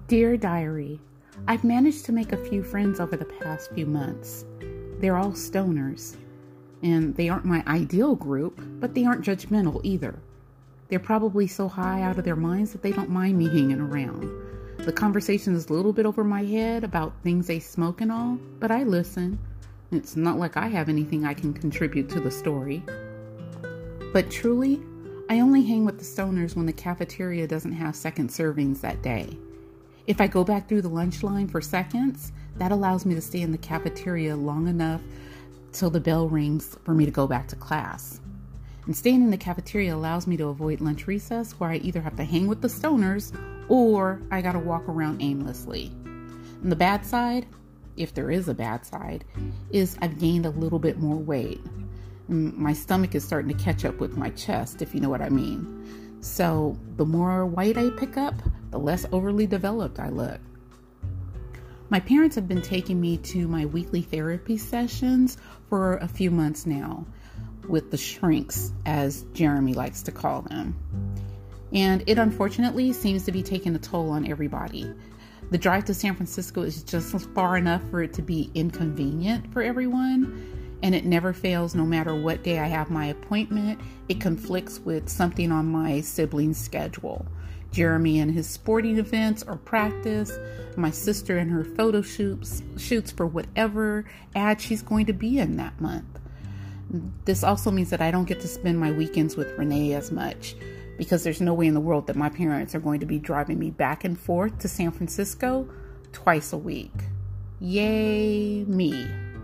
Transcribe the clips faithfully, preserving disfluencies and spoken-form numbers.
Dear Diary, I've managed to make a few friends over the past few months. They're all stoners, and they aren't my ideal group, but they aren't judgmental either. They're probably so high out of their minds that they don't mind me hanging around. The conversation is a little bit over my head about things they smoke and all, but I listen. It's not like I have anything I can contribute to the story. But truly, I only hang with the stoners when the cafeteria doesn't have second servings that day. If I go back through the lunch line for seconds, that allows me to stay in the cafeteria long enough till the bell rings for me to go back to class. And staying in the cafeteria allows me to avoid lunch recess, where I either have to hang with the stoners or I gotta walk around aimlessly. And the bad side, if there is a bad side, is I've gained a little bit more weight. My stomach is starting to catch up with my chest, if you know what I mean. So the more weight I pick up, the less overly developed I look. My parents have been taking me to my weekly therapy sessions for a few months now, with the shrinks, as Jeremy likes to call them. And it unfortunately seems to be taking a toll on everybody. The drive to San Francisco is just far enough for it to be inconvenient for everyone. And it never fails, no matter what day I have my appointment, it conflicts with something on my sibling's schedule. Jeremy and his sporting events or practice, my sister and her photo shoots, shoots for whatever ad she's going to be in that month. This also means that I don't get to spend my weekends with Renee as much, because there's no way in the world that my parents are going to be driving me back and forth to San Francisco twice a week. Yay me.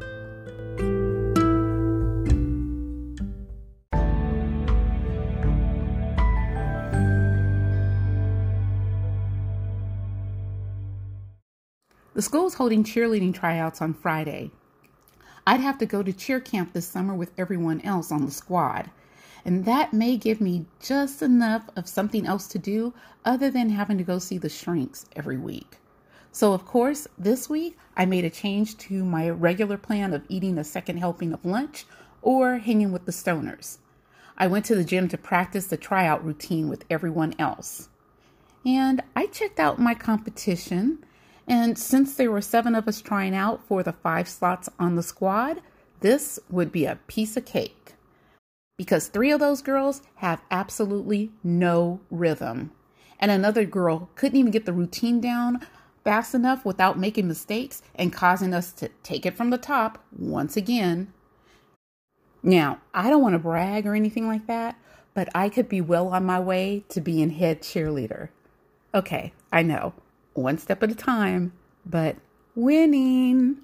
The school is holding cheerleading tryouts on Friday. I'd have to go to cheer camp this summer with everyone else on the squad, and that may give me just enough of something else to do other than having to go see the shrinks every week. So of course, this week I made a change to my regular plan of eating a second helping of lunch or hanging with the stoners. I went to the gym to practice the tryout routine with everyone else. And I checked out my competition. And since there were seven of us trying out for the five slots on the squad, this would be a piece of cake. Because three of those girls have absolutely no rhythm. And another girl couldn't even get the routine down fast enough without making mistakes and causing us to take it from the top once again. Now, I don't want to brag or anything like that, but I could be well on my way to being head cheerleader. Okay, I know. One step at a time, but winning.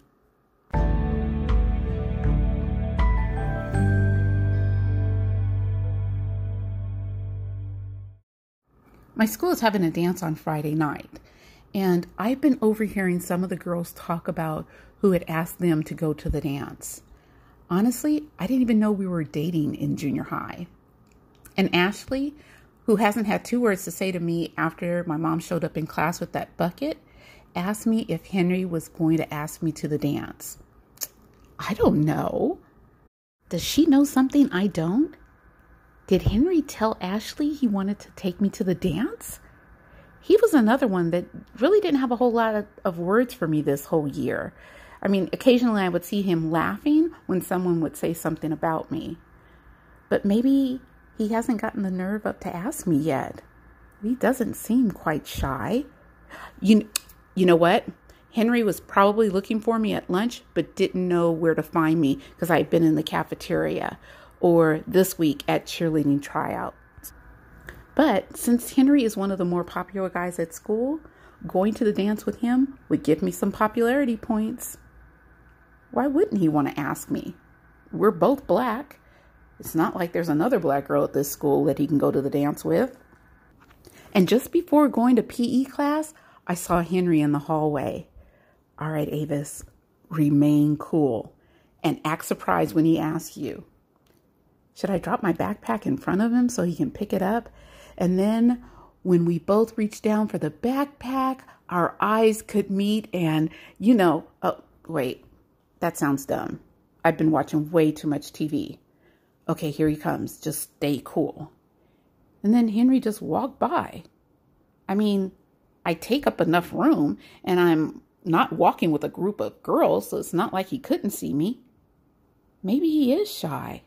My school is having a dance on Friday night, and I've been overhearing some of the girls talk about who had asked them to go to the dance. Honestly, I didn't even know we were dating in junior high. And Ashley, who hasn't had two words to say to me after my mom showed up in class with that bucket, asked me if Henry was going to ask me to the dance. I don't know. Does she know something I don't? Did Henry tell Ashley he wanted to take me to the dance? He was another one that really didn't have a whole lot of, of words for me this whole year. I mean, occasionally I would see him laughing when someone would say something about me. But maybe he hasn't gotten the nerve up to ask me yet. He doesn't seem quite shy. You, you know what? Henry was probably looking for me at lunch, but didn't know where to find me because I had been in the cafeteria or this week at cheerleading tryouts. But since Henry is one of the more popular guys at school, going to the dance with him would give me some popularity points. Why wouldn't he want to ask me? We're both black. It's not like there's another black girl at this school that he can go to the dance with. And just before going to P E class, I saw Henry in the hallway. All right, Avis, remain cool and act surprised when he asks you. Should I drop my backpack in front of him so he can pick it up? And then when we both reach down for the backpack, our eyes could meet and, you know, oh, wait, that sounds dumb. I've been watching way too much T V. Okay, here he comes. Just stay cool. And then Henry just walked by. I mean, I take up enough room, and I'm not walking with a group of girls, so it's not like he couldn't see me. Maybe he is shy.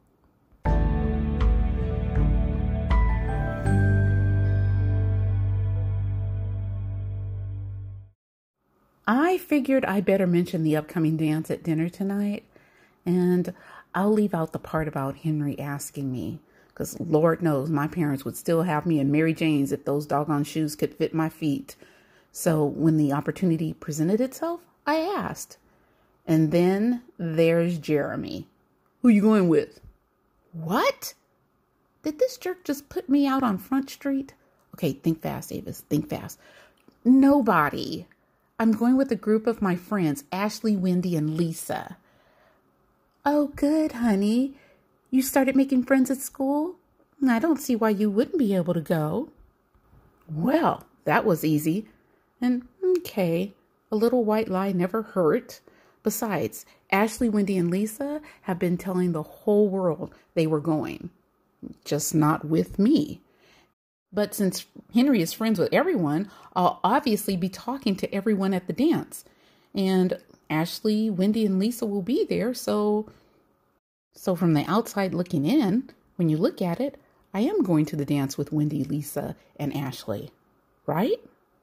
I figured I better mention the upcoming dance at dinner tonight, and I'll leave out the part about Henry asking me, because Lord knows my parents would still have me in Mary Jane's if those doggone shoes could fit my feet. So when the opportunity presented itself, I asked. And then there's Jeremy. Who you going with? What? Did this jerk just put me out on Front Street? Okay, think fast, Avis. Think fast. Nobody. I'm going with a group of my friends, Ashley, Wendy, and Lisa. Oh, good, honey. You started making friends at school? I don't see why you wouldn't be able to go. Well, that was easy. And, okay, a little white lie never hurt. Besides, Ashley, Wendy, and Lisa have been telling the whole world they were going. Just not with me. But since Henry is friends with everyone, I'll obviously be talking to everyone at the dance. And Ashley, Wendy, and Lisa will be there, so... So from the outside looking in, when you look at it, I am going to the dance with Wendy, Lisa, and Ashley. Right?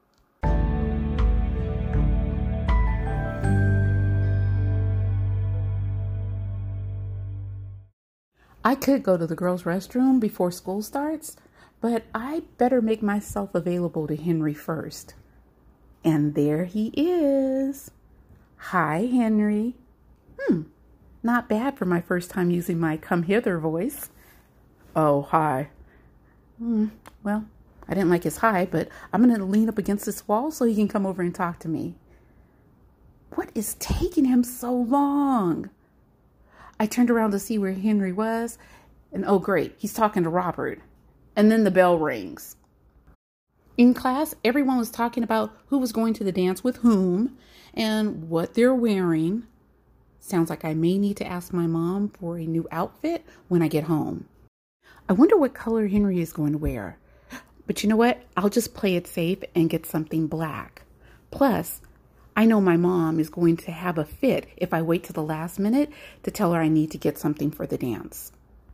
I could go to the girls' restroom before school starts, but I better make myself available to Henry first. And there he is. Hi, Henry. Hmm, not bad for my first time using my come hither voice. Oh, hi. Hmm, well, I didn't like his hi, but I'm going to lean up against this wall so he can come over and talk to me. What is taking him so long? I turned around to see where Henry was, and oh great, he's talking to Robert. And then the bell rings. In class, everyone was talking about who was going to the dance with whom and what they're wearing. Sounds like I may need to ask my mom for a new outfit when I get home. I wonder what color Henry is going to wear. But you know what? I'll just play it safe and get something black. Plus, I know my mom is going to have a fit if I wait till the last minute to tell her I need to get something for the dance.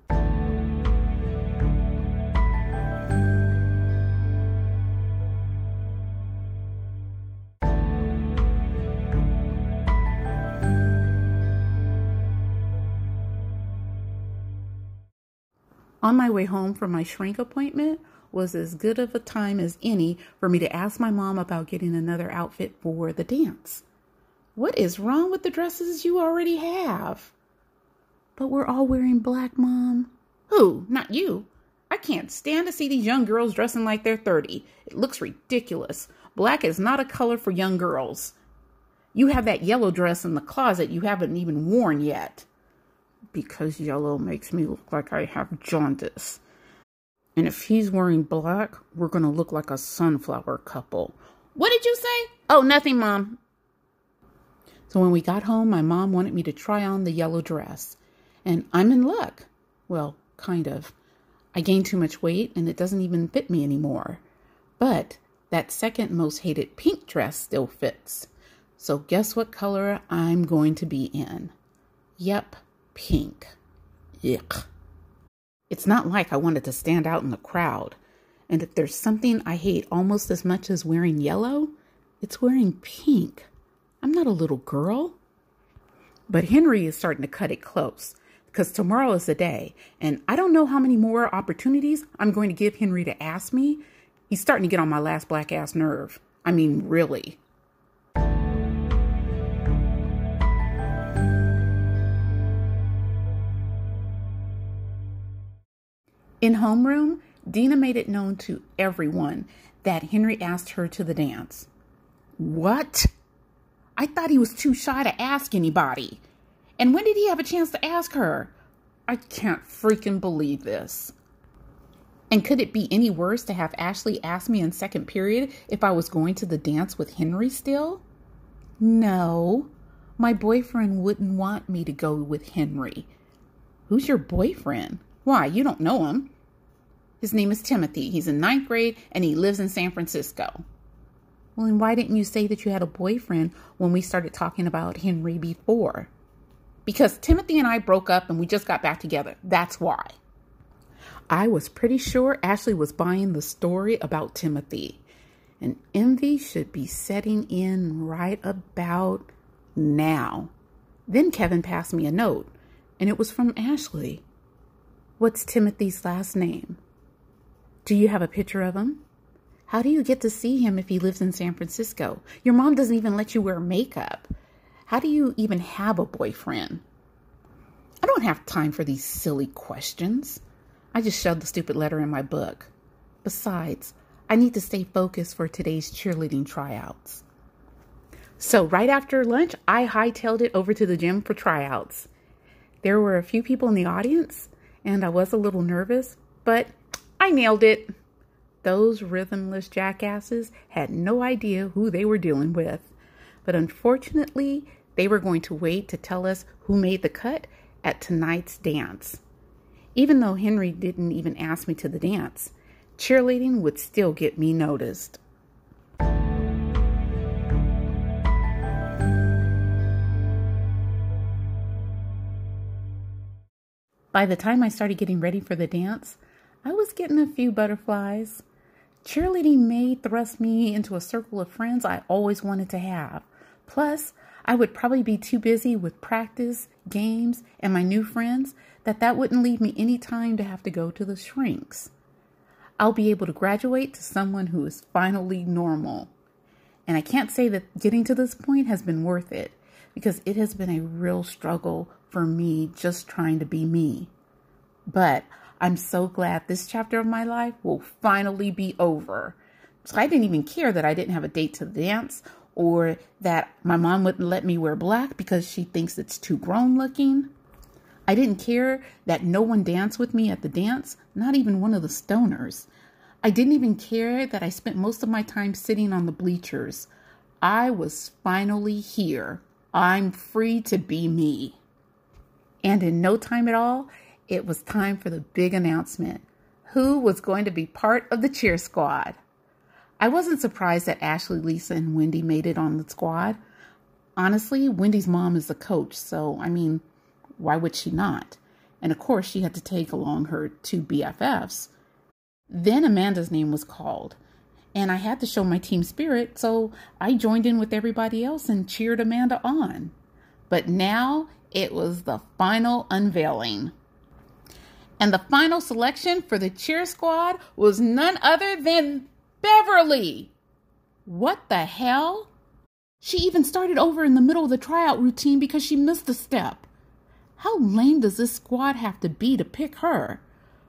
On my way home from my shrink appointment was as good of a time as any for me to ask my mom about getting another outfit for the dance. What is wrong with the dresses you already have? But we're all wearing black, Mom. Who? Not you. I can't stand to see these young girls dressing like they're thirty. It looks ridiculous. Black is not a color for young girls. You have that yellow dress in the closet you haven't even worn yet. Because yellow makes me look like I have jaundice. And if he's wearing black, we're going to look like a sunflower couple. What did you say? Oh, nothing, Mom. So when we got home, my mom wanted me to try on the yellow dress. And I'm in luck. Well, kind of. I gained too much weight and it doesn't even fit me anymore. But that second most hated pink dress still fits. So guess what color I'm going to be in? Yep. Pink. Yuck. It's not like I wanted to stand out in the crowd. And if there's something I hate almost as much as wearing yellow, it's wearing pink. I'm not a little girl. But Henry is starting to cut it close because tomorrow is the day. And I don't know how many more opportunities I'm going to give Henry to ask me. He's starting to get on my last black ass nerve. I mean, really. In homeroom, Dina made it known to everyone that Henry asked her to the dance. What? I thought he was too shy to ask anybody. And when did he have a chance to ask her? I can't freaking believe this. And could it be any worse to have Ashley ask me in second period if I was going to the dance with Henry still? No, my boyfriend wouldn't want me to go with Henry. Who's your boyfriend? Why, you don't know him. His name is Timothy. He's in ninth grade and he lives in San Francisco. Well, then why didn't you say that you had a boyfriend when we started talking about Henry before? Because Timothy and I broke up and we just got back together. That's why. I was pretty sure Ashley was buying the story about Timothy. And envy should be setting in right about now. Then Kevin passed me a note, and it was from Ashley. What's Timothy's last name? Do you have a picture of him? How do you get to see him if he lives in San Francisco? Your mom doesn't even let you wear makeup. How do you even have a boyfriend? I don't have time for these silly questions. I just shoved the stupid letter in my book. Besides, I need to stay focused for today's cheerleading tryouts. So right after lunch, I hightailed it over to the gym for tryouts. There were a few people in the audience, and I was a little nervous, but I nailed it. Those rhythmless jackasses had no idea who they were dealing with. But unfortunately, they were going to wait to tell us who made the cut at tonight's dance. Even though Henry didn't even ask me to the dance, cheerleading would still get me noticed. By the time I started getting ready for the dance, I was getting a few butterflies. Cheerleading may thrust me into a circle of friends I always wanted to have. Plus, I would probably be too busy with practice, games, and my new friends that that wouldn't leave me any time to have to go to the shrinks. I'll be able to graduate to someone who is finally normal. And I can't say that getting to this point has been worth it, because it has been a real struggle for me just trying to be me. But I'm so glad this chapter of my life will finally be over. So I didn't even care that I didn't have a date to the dance, or that my mom wouldn't let me wear black because she thinks it's too grown looking. I didn't care that no one danced with me at the dance, not even one of the stoners. I didn't even care that I spent most of my time sitting on the bleachers. I was finally here. I'm free to be me. And in no time at all, it was time for the big announcement. Who was going to be part of the cheer squad? I wasn't surprised that Ashley, Lisa, and Wendy made it on the squad. Honestly, Wendy's mom is the coach, so, I mean, why would she not? And of course, she had to take along her two B F Fs. Then Amanda's name was called, and I had to show my team spirit, so I joined in with everybody else and cheered Amanda on. But now it was the final unveiling. And the final selection for the cheer squad was none other than Beverly. What the hell? She even started over in the middle of the tryout routine because she missed a step. How lame does this squad have to be to pick her?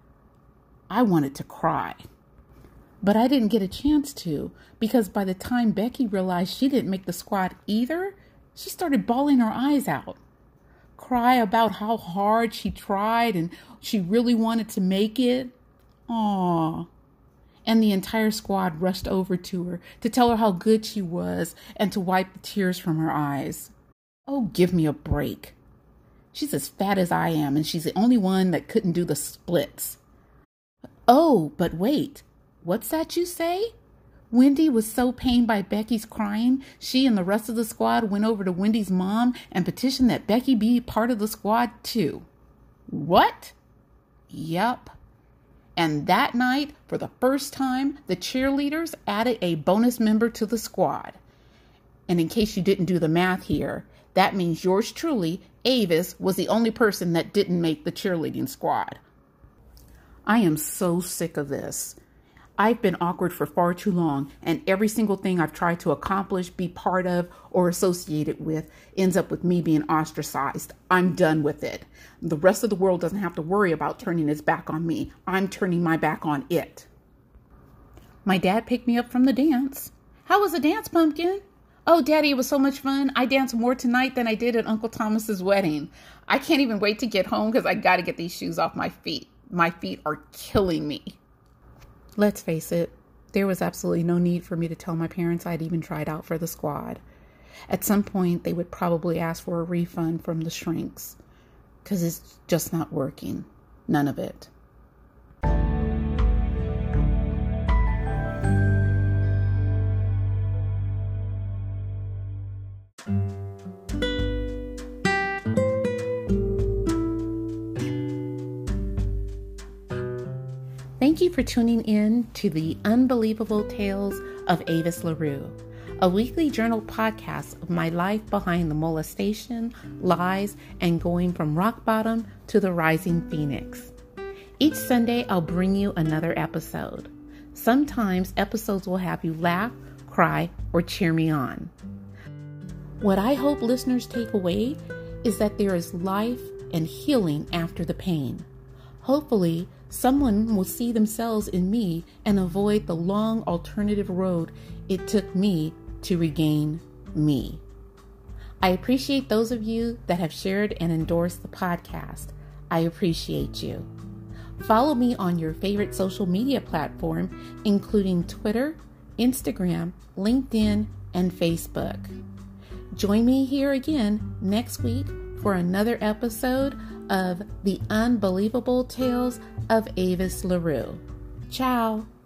I wanted to cry. But I didn't get a chance to, because by the time Becky realized she didn't make the squad either, she started bawling her eyes out. Cry about how hard she tried and she really wanted to make it. Aww. And the entire squad rushed over to her to tell her how good she was and to wipe the tears from her eyes. Oh, give me a break. She's as fat as I am, and she's the only one that couldn't do the splits. Oh, but wait. What's that you say? Wendy was so pained by Becky's crying, she and the rest of the squad went over to Wendy's mom and petitioned that Becky be part of the squad too. What? Yup. And that night, for the first time, the cheerleaders added a bonus member to the squad. And in case you didn't do the math here, that means yours truly, Avis, was the only person that didn't make the cheerleading squad. I am so sick of this. I've been awkward for far too long, and every single thing I've tried to accomplish, be part of, or associated with ends up with me being ostracized. I'm done with it. The rest of the world doesn't have to worry about turning its back on me. I'm turning my back on it. My dad picked me up from the dance. How was the dance, Pumpkin? Oh, Daddy, it was so much fun. I danced more tonight than I did at Uncle Thomas's wedding. I can't even wait to get home because I got to get these shoes off my feet. My feet are killing me. Let's face it, there was absolutely no need for me to tell my parents I'd even tried out for the squad. At some point, they would probably ask for a refund from the shrinks, because it's just not working. None of it. Thank you for tuning in to the Unbelievable Tales of Avis LaRue, a weekly journal podcast of my life behind the molestation, lies, and going from rock bottom to the rising phoenix. Each Sunday, I'll bring you another episode. Sometimes episodes will have you laugh, cry, or cheer me on. What I hope listeners take away is that there is life and healing after the pain. Hopefully, someone will see themselves in me and avoid the long alternative road it took me to regain me. I appreciate those of you that have shared and endorsed the podcast. I appreciate you. Follow me on your favorite social media platform, including Twitter, Instagram, LinkedIn, and Facebook. Join me here again next week for another episode of The Unbelievable Tales of Avis LaRue. Ciao.